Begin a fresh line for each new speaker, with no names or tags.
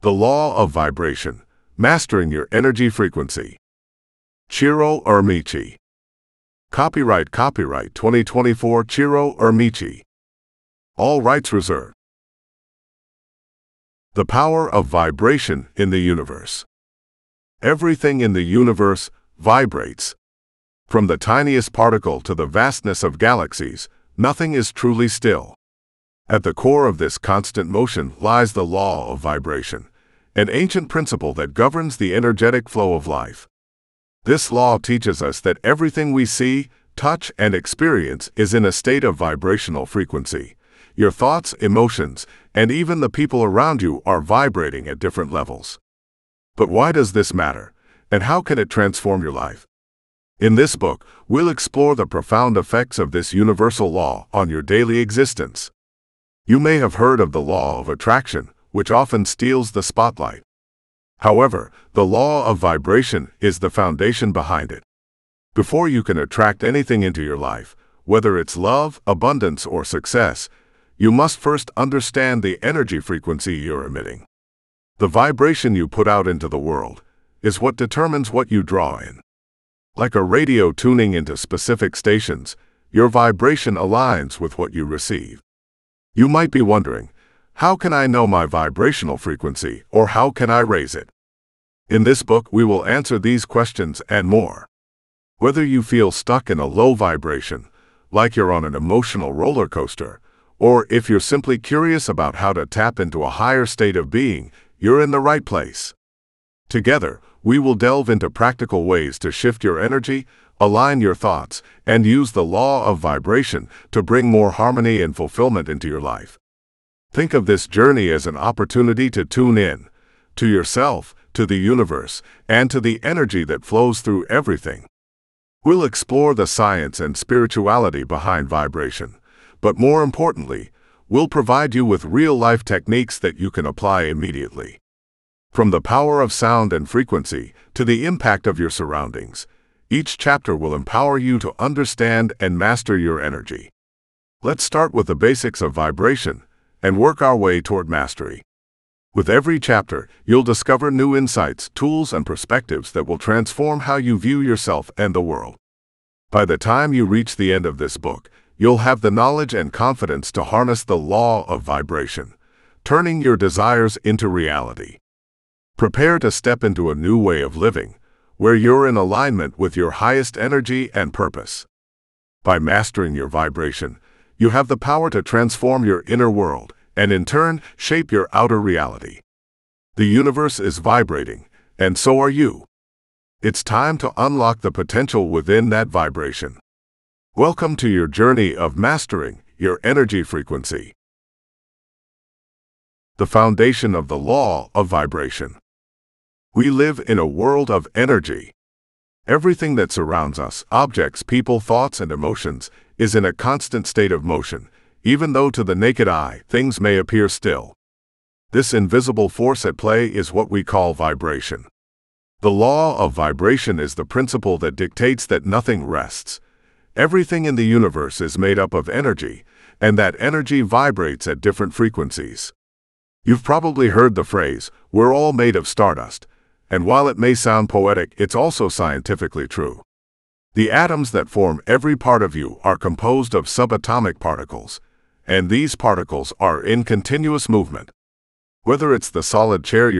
The Law of Vibration, Mastering Your Energy Frequency. Ciro Ermici. Copyright 2024 Ciro Ermici. All rights reserved. The power of vibration in the universe. Everything in the universe vibrates. From the tiniest particle to the vastness of galaxies, nothing is truly still. At the core of this constant motion lies the law of vibration, an ancient principle that governs the energetic flow of life. This law teaches us that everything we see, touch, and experience is in a state of vibrational frequency. Your thoughts, emotions, and even the people around you are vibrating at different levels. But why does this matter, and how can it transform your life? In this book, we'll explore the profound effects of this universal law on your daily existence. You may have heard of the law of attraction, which often steals the spotlight. However, the law of vibration is the foundation behind it. Before you can attract anything into your life, whether it's love, abundance, or success, you must first understand the energy frequency you're emitting. The vibration you put out into the world is what determines what you draw in. Like a radio tuning into specific stations, your vibration aligns with what you receive. You might be wondering, how can I know my vibrational frequency, or how can I raise it? In this book, we will answer these questions and more. Whether you feel stuck in a low vibration, like you're on an emotional roller coaster, or if you're simply curious about how to tap into a higher state of being, you're in the right place. Together, we will delve into practical ways to shift your energy, align your thoughts, and use the law of vibration to bring more harmony and fulfillment into your life. Think of this journey as an opportunity to tune in to yourself, to the universe, and to the energy that flows through everything. We'll explore the science and spirituality behind vibration, but more importantly, we'll provide you with real-life techniques that you can apply immediately. From the power of sound and frequency to the impact of your surroundings, each chapter will empower you to understand and master your energy. Let's start with the basics of vibration and work our way toward mastery. With every chapter, you'll discover new insights, tools, and perspectives that will transform how you view yourself and the world. By the time you reach the end of this book, you'll have the knowledge and confidence to harness the law of vibration, turning your desires into reality. Prepare to step into a new way of living, where you're in alignment with your highest energy and purpose. By mastering your vibration, you have the power to transform your inner world and, in turn, shape your outer reality. The universe is vibrating, and so are you. It's time to unlock the potential within that vibration. Welcome to your journey of mastering your energy frequency. The foundation of the law of vibration. We live in a world of energy. Everything that surrounds us, objects, people, thoughts, and emotions, is in a constant state of motion, even though to the naked eye, things may appear still. This invisible force at play is what we call vibration. The law of vibration is the principle that dictates that nothing rests. Everything in the universe is made up of energy, and that energy vibrates at different frequencies. You've probably heard the phrase, "We're all made of stardust," and while it may sound poetic, it's also scientifically true. The atoms that form every part of you are composed of subatomic particles, and these particles are in continuous movement. Whether it's the solid chair